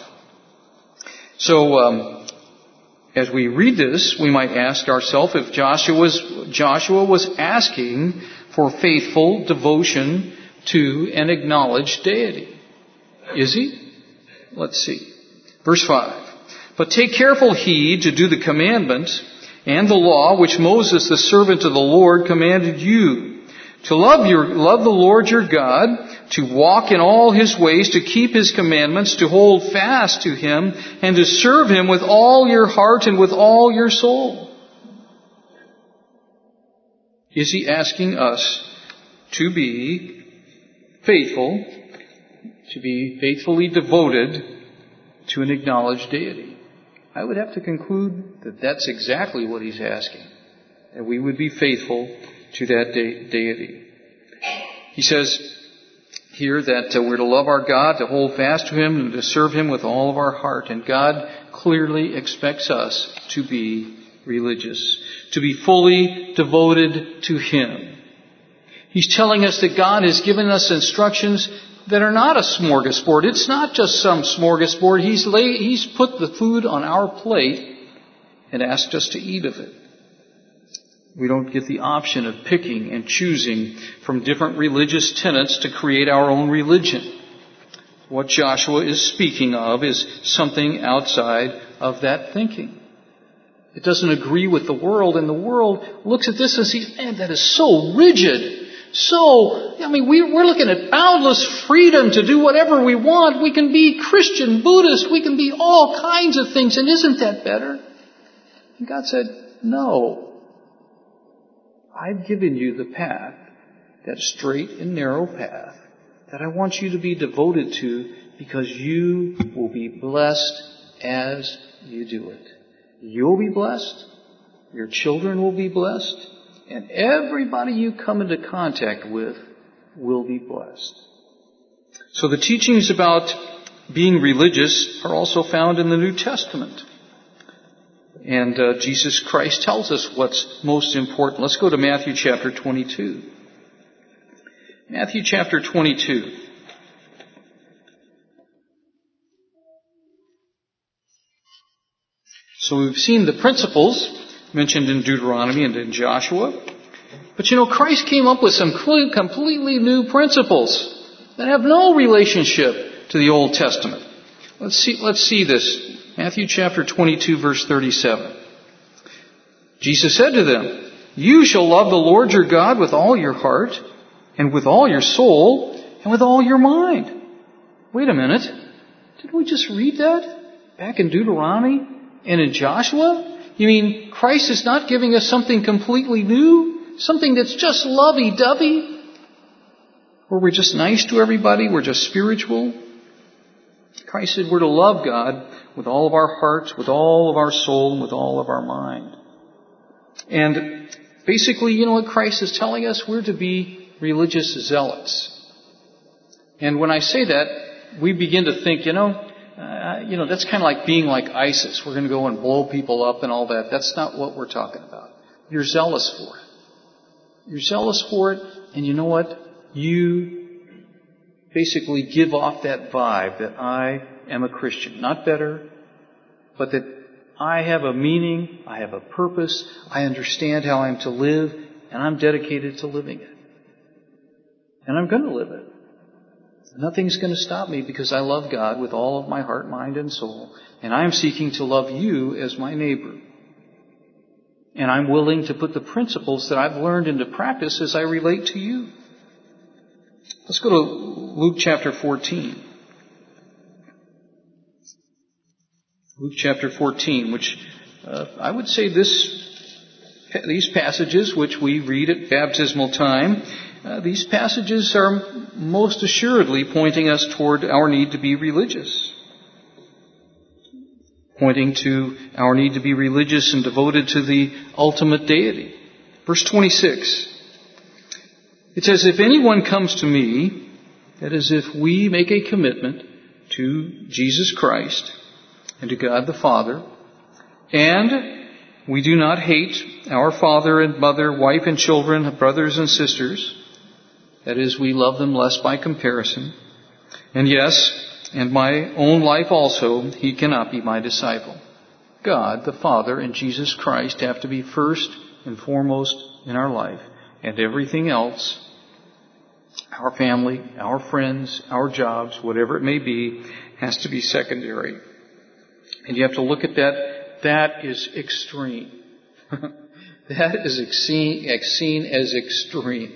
So, as we read this, we might ask ourselves if Joshua was asking for faithful devotion to an acknowledged deity. Is he? Let's see. Verse 5. "But take careful heed to do the commandment and the law which Moses, the servant of the Lord, commanded you, to love the Lord your God, to walk in all His ways, to keep His commandments, to hold fast to Him, and to serve Him with all your heart and with all your soul." Is He asking us to be faithful, to be faithfully devoted to an acknowledged deity? I would have to conclude that that's exactly what He's asking, that we would be faithful to that deity. He says here that we're to love our God, to hold fast to Him, and to serve Him with all of our heart. And God clearly expects us to be religious, to be fully devoted to Him. He's telling us that God has given us instructions that are not a smorgasbord. It's not just some smorgasbord. He's put the food on our plate and asked us to eat of it. We don't get the option of picking and choosing from different religious tenets to create our own religion. What Joshua is speaking of is something outside of that thinking. It doesn't agree with the world, and the world looks at this and sees, man, that is so rigid. We're looking at boundless freedom to do whatever we want. We can be Christian, Buddhist, we can be all kinds of things, and isn't that better? And God said, no. I've given you the path, that straight and narrow path, that I want you to be devoted to, because you will be blessed as you do it. You'll be blessed, your children will be blessed, and everybody you come into contact with will be blessed. So the teachings about being religious are also found in the New Testament. And Jesus Christ tells us what's most important. Let's go to Matthew chapter 22. Matthew chapter 22. So we've seen the principles mentioned in Deuteronomy and in Joshua. But Christ came up with some completely new principles that have no relationship to the Old Testament. Let's see this. Matthew chapter 22, verse 37. Jesus said to them, "You shall love the Lord your God with all your heart, and with all your soul, and with all your mind." Wait a minute. Didn't we just read that back in Deuteronomy and in Joshua? You mean Christ is not giving us something completely new? Something that's just lovey-dovey? Where we're just nice to everybody? We're just spiritual? Christ said we're to love God with all of our hearts, with all of our soul, and with all of our mind. And basically, you know what Christ is telling us? We're to be religious zealots. And when I say that, we begin to think, that's kind of like being like ISIS. We're going to go and blow people up and all that. That's not what we're talking about. You're zealous for it. You're zealous for it, and you know what? You basically give off that vibe that I am a Christian. Not better, but that I have a meaning, I have a purpose, I understand how I'm to live, and I'm dedicated to living it. And I'm going to live it. Nothing's going to stop me because I love God with all of my heart, mind, and soul. And I'm seeking to love you as my neighbor. And I'm willing to put the principles that I've learned into practice as I relate to you. Let's go to Luke chapter 14. Luke chapter 14, which I would say these passages which we read at baptismal time, these passages are most assuredly pointing us toward our need to be religious. Pointing to our need to be religious and devoted to the ultimate deity. Verse 26. It says, "If anyone comes to me," that is, if we make a commitment to Jesus Christ and to God the Father, "and we do not hate our father and mother, wife and children, brothers and sisters," that is, we love them less by comparison, "and yes, and my own life also, he cannot be my disciple." God, the Father, and Jesus Christ have to be first and foremost in our life, and everything else, our family, our friends, our jobs, whatever it may be, has to be secondary. And you have to look at that. That is extreme. That is seen as extreme.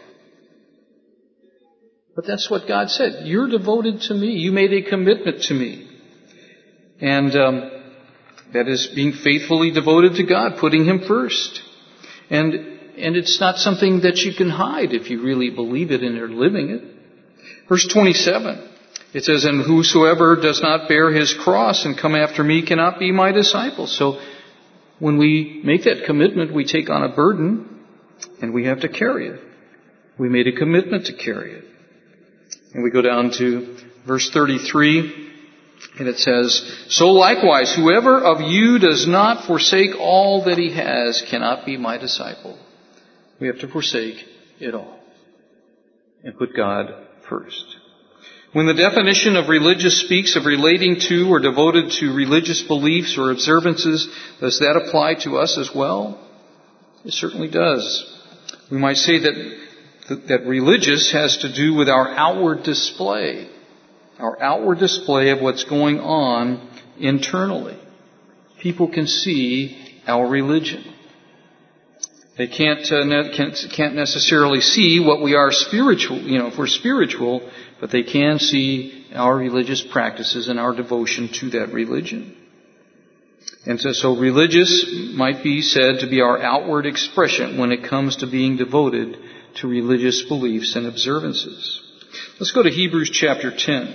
But that's what God said. You're devoted to me. You made a commitment to me. And that is being faithfully devoted to God, putting Him first. And it's not something that you can hide if you really believe it and are living it. Verse 27, it says, "And whosoever does not bear his cross and come after me cannot be my disciple." So when we make that commitment, we take on a burden and we have to carry it. We made a commitment to carry it. And we go down to verse 33, and it says, "So likewise, whoever of you does not forsake all that he has cannot be my disciple." We have to forsake it all and put God first. When the definition of religious speaks of relating to or devoted to religious beliefs or observances, does that apply to us as well? It certainly does. We might say that religious has to do with our outward display of what's going on internally. People can see our religion. They can't necessarily see what we are spiritual, if we're spiritual, but they can see our religious practices and our devotion to that religion. And so religious might be said to be our outward expression when it comes to being devoted to religious beliefs and observances. Let's go to Hebrews chapter 10.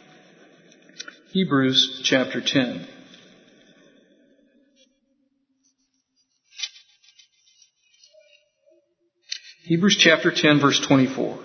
Hebrews chapter 10. Hebrews chapter 10, verse 24.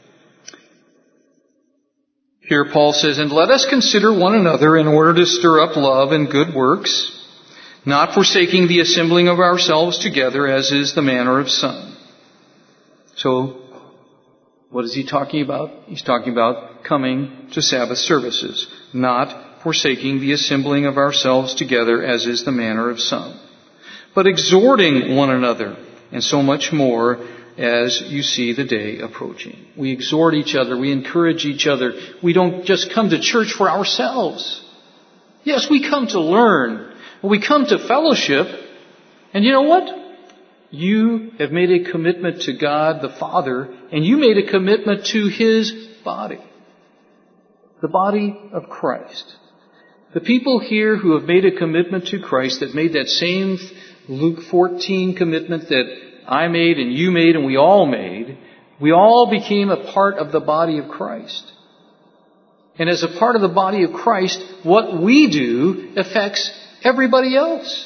Here Paul says, "And let us consider one another in order to stir up love and good works, not forsaking the assembling of ourselves together, as is the manner of some." So, what is he talking about? He's talking about coming to Sabbath services, not forsaking the assembling of ourselves together, as is the manner of some, but exhorting one another, and so much more as you see the day approaching. We exhort each other. We encourage each other. We don't just come to church for ourselves. Yes, we come to learn. We come to fellowship. And you know what? You have made a commitment to God the Father, and you made a commitment to His body. The body of Christ. The people here who have made a commitment to Christ, that made that same Luke 14 commitment that I made and you made and we all made, we all became a part of the body of Christ. And as a part of the body of Christ, what we do affects everybody else.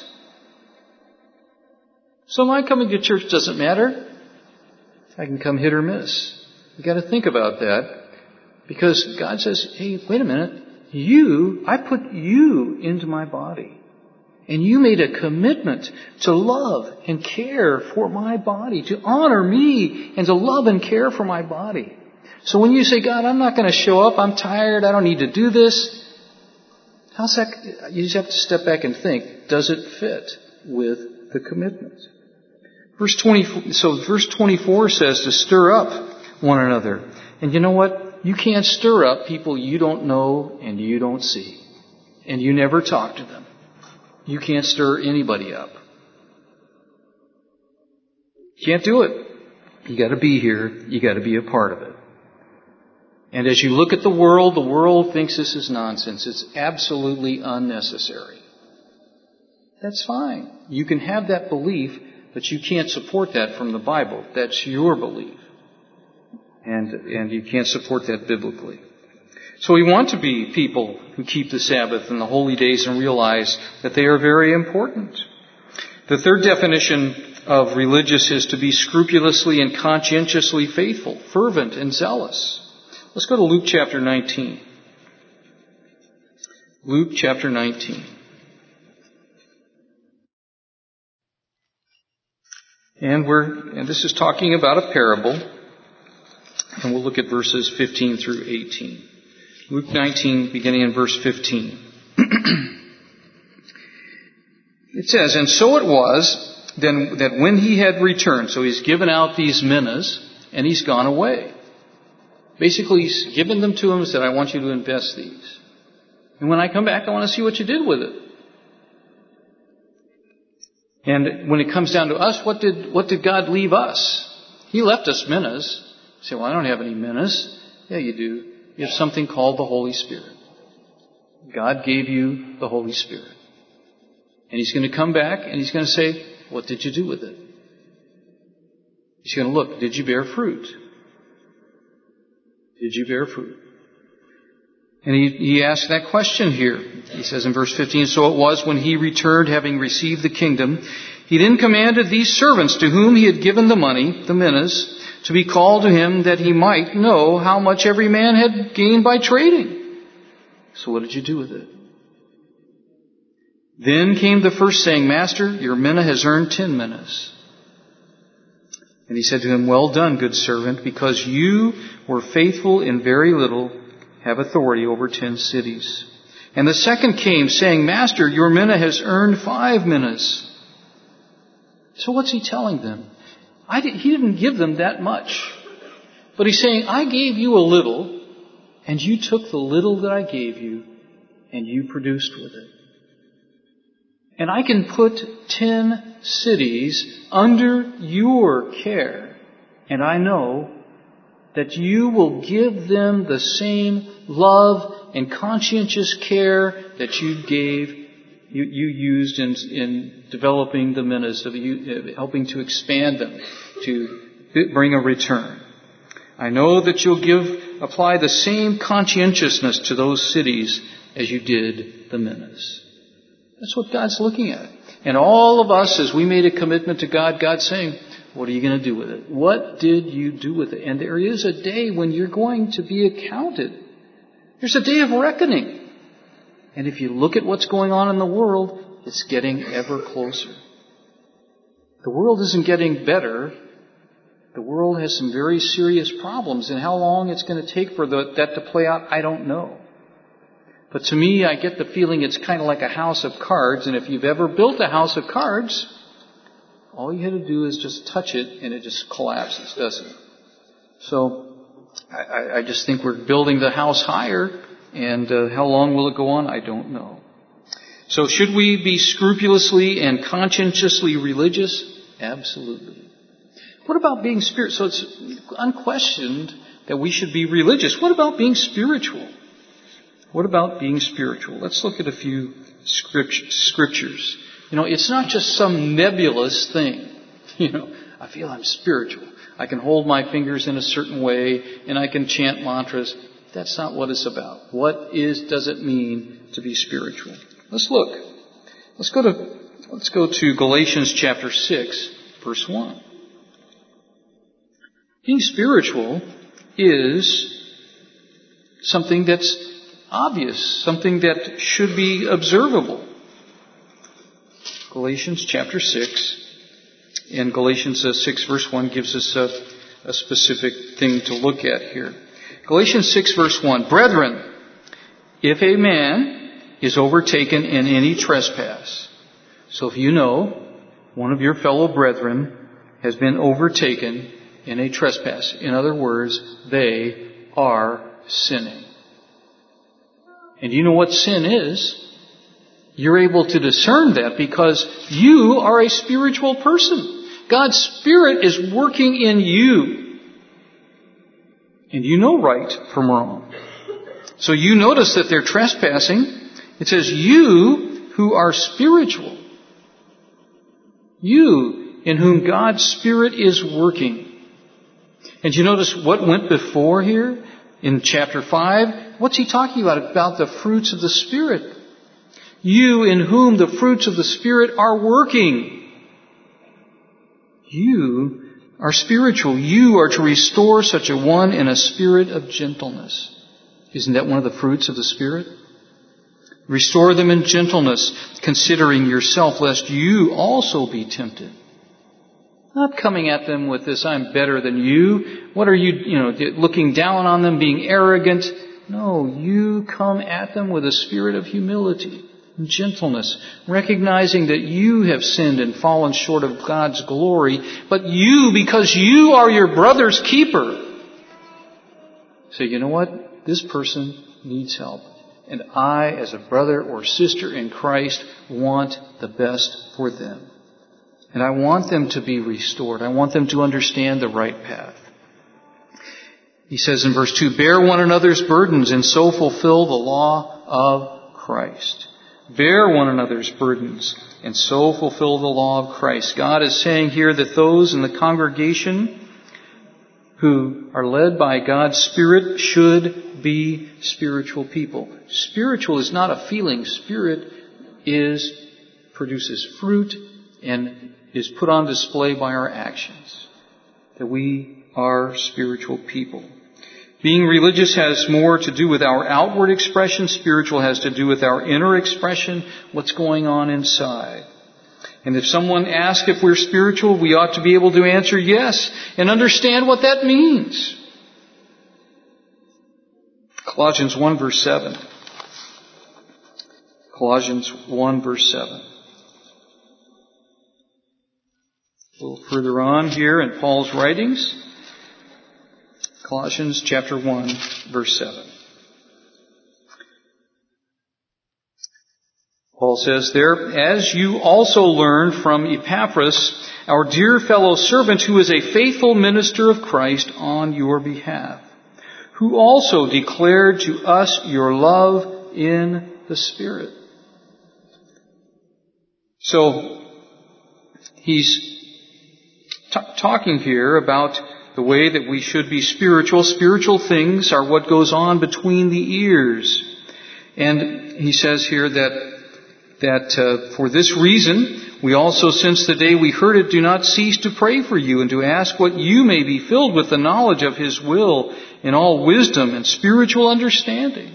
So my coming to church doesn't matter. I can come hit or miss. You've got to think about that. Because God says, hey, wait a minute. I put you into my body. And you made a commitment to love and care for my body, to honor me and to love and care for my body. So when you say, God, I'm not going to show up, I'm tired, I don't need to do this, how's that? You just have to step back and think, does it fit with the commitment? Verse 24 says to stir up one another. And you know what? You can't stir up people you don't know and you don't see. And you never talk to them. You can't stir anybody up. Can't do it. You got to be here. You got to be a part of it. And as you look at the world thinks this is nonsense. It's absolutely unnecessary. That's fine. You can have that belief, but you can't support that from the Bible. That's your belief. And you can't support that biblically. So we want to be people who keep the Sabbath and the holy days and realize that they are very important. The third definition of religious is to be scrupulously and conscientiously faithful, fervent and zealous. Let's go to Luke chapter 19. Luke chapter 19. And this is talking about a parable. And we'll look at verses 15 through 18. Luke 19, beginning in verse 15. It says, "And so it was then that when he had returned," so he's given out these minas, and he's gone away. Basically, he's given them to him and said, I want you to invest these. And when I come back, I want to see what you did with it. And when it comes down to us, what did God leave us? He left us minas. You say, well, I don't have any minas. Yeah, you do. You have something called the Holy Spirit. God gave you the Holy Spirit. And He's going to come back and He's going to say, what did you do with it? He's going to look, did you bear fruit? Did you bear fruit? And he asks that question here. He says in verse 15, "So it was when he returned, having received the kingdom, he then commanded these servants to whom he had given the money, the minas, to be called to him that he might know how much every man had gained by trading. So what did you do with it? Then came the first saying, Master, your mina has earned 10 minas. And he said to him, Well done, good servant, because you were faithful in very little, have authority over 10 cities. And the second came saying, Master, your mina has earned 5 minas. So what's he telling them? He didn't give them that much. But he's saying, I gave you a little, and you took the little that I gave you, and you produced with it. And I can put 10 cities under your care, and I know that you will give them the same love and conscientious care that you used in developing the minas, of helping to expand them, to bring a return. I know that you'll apply the same conscientiousness to those cities as you did the minas. That's what God's looking at. And all of us, as we made a commitment to God, God's saying, what are you going to do with it? What did you do with it? And there is a day when you're going to be accounted. There's a day of reckoning. And if you look at what's going on in the world, it's getting ever closer. The world isn't getting better. The world has some very serious problems. And how long it's going to take for that to play out, I don't know. But to me, I get the feeling it's kind of like a house of cards. And if you've ever built a house of cards, all you had to do is just touch it and it just collapses, doesn't it? So I just think we're building the house higher. And how long will it go on? I don't know. So should we be scrupulously and conscientiously religious? Absolutely. What about being spiritual? So it's unquestioned that we should be religious. What about being spiritual? What about being spiritual? Let's look at a few scriptures. It's not just some nebulous thing. I feel I'm spiritual. I can hold my fingers in a certain way and I can chant mantras. That's not what it's about. What does it mean to be spiritual? Let's look. Let's go to Galatians chapter 6, verse 1. Being spiritual is something that's obvious, something that should be observable. Galatians chapter 6, and Galatians 6 verse 1 gives us a specific thing to look at here. Galatians 6 verse 1, Brethren, if a man is overtaken in any trespass. So if you know one of your fellow brethren has been overtaken in a trespass, in other words, they are sinning. And you know what sin is? You're able to discern that because you are a spiritual person. God's Spirit is working in you. And you know right from wrong. So you notice that they're trespassing. It says, you who are spiritual. You in whom God's Spirit is working. And you notice what went before here in chapter 5? What's he talking about? About the fruits of the Spirit. You in whom the fruits of the Spirit are working. You are spiritual. You are to restore such a one in a spirit of gentleness. Isn't that one of the fruits of the Spirit? Restore them in gentleness, considering yourself, lest you also be tempted. Not coming at them with this, I'm better than you. What are you, looking down on them, being arrogant? No, you come at them with a spirit of humility and gentleness, recognizing that you have sinned and fallen short of God's glory, but you, because you are your brother's keeper, say, you know what? This person needs help. And I, as a brother or sister in Christ, want the best for them. And I want them to be restored. I want them to understand the right path. He says in verse 2, bear one another's burdens and so fulfill the law of Christ. Bear one another's burdens and so fulfill the law of Christ. God is saying here that those in the congregation who are led by God's Spirit should be spiritual people. Spiritual is not a feeling. Spirit produces fruit and is put on display by our actions. That we are spiritual people. Being religious has more to do with our outward expression. Spiritual has to do with our inner expression, what's going on inside. And if someone asks if we're spiritual, we ought to be able to answer yes and understand what that means. Colossians 1 verse 7. Colossians 1 verse 7. A little further on here in Paul's writings, Colossians chapter 1, verse 7. Paul says there, "As you also learned from Epaphras, our dear fellow servant, who is a faithful minister of Christ on your behalf, who also declared to us your love in the Spirit." So, he's talking here about the way that we should be spiritual. Spiritual things are what goes on between the ears. And he says here that for this reason, we also, since the day we heard it, do not cease to pray for you and to ask what you may be filled with the knowledge of His will in all wisdom and spiritual understanding.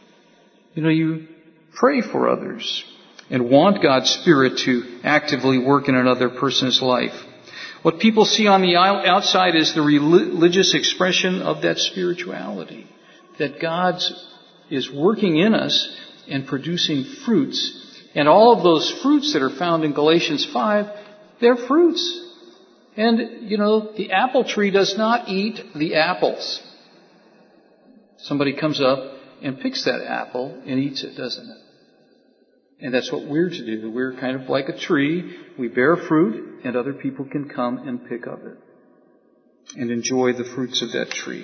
You pray for others and want God's Spirit to actively work in another person's life. What people see on the outside is the religious expression of that spirituality, that God is working in us and producing fruits. And all of those fruits that are found in Galatians 5, they're fruits. And, the apple tree does not eat the apples. Somebody comes up and picks that apple and eats it, doesn't it? And that's what we're to do. We're kind of like a tree. We bear fruit, and other people can come and pick of it and enjoy the fruits of that tree.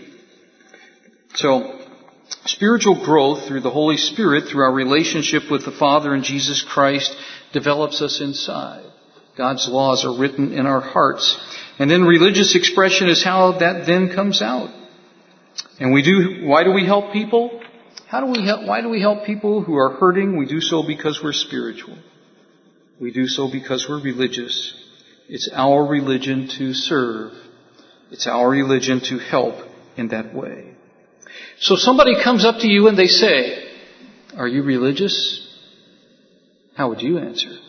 So, spiritual growth through the Holy Spirit, through our relationship with the Father and Jesus Christ, develops us inside. God's laws are written in our hearts. And then religious expression is how that then comes out. And why do we help people? Why do we help people who are hurting? We do so because we're spiritual. We do so because we're religious. It's our religion to serve. It's our religion to help in that way. So somebody comes up to you and they say, "Are you religious?" How would you answer?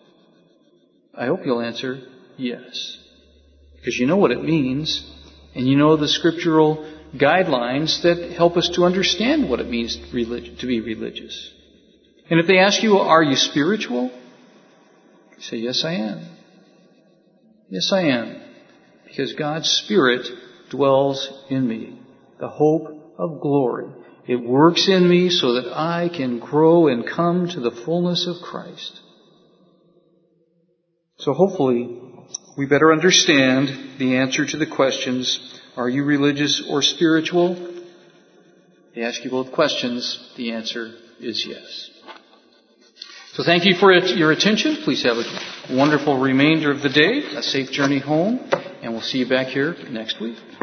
I hope you'll answer yes. Because you know what it means, and you know the scriptural guidelines that help us to understand what it means to be religious. And if they ask you, "Are you spiritual?" you say, "Yes, I am. Yes, I am. Because God's Spirit dwells in me. The hope of glory. It works in me so that I can grow and come to the fullness of Christ." So hopefully we better understand the answer to the questions, are you religious or spiritual? They ask you both questions. The answer is yes. So thank you for your attention. Please have a wonderful remainder of the day, a safe journey home, and we'll see you back here next week.